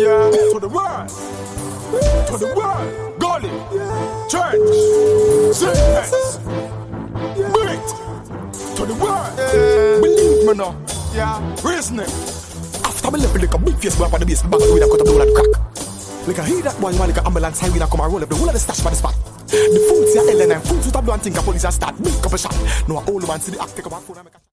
Yeah, to the world. To the world. Gully. Church. Sickness. Beat. To the world. Believe me now. Yeah. Reasoning. After me left like a big face boy up on the base, bang with a cut up the whole of the crack. Like I hear that boy, like an ambulance highway and come and roll up the whole of the stash by the spot. The fools here, Ellen and fools who tableau and think a police and start big couple shot. No, a old man see the act take up a phone and make a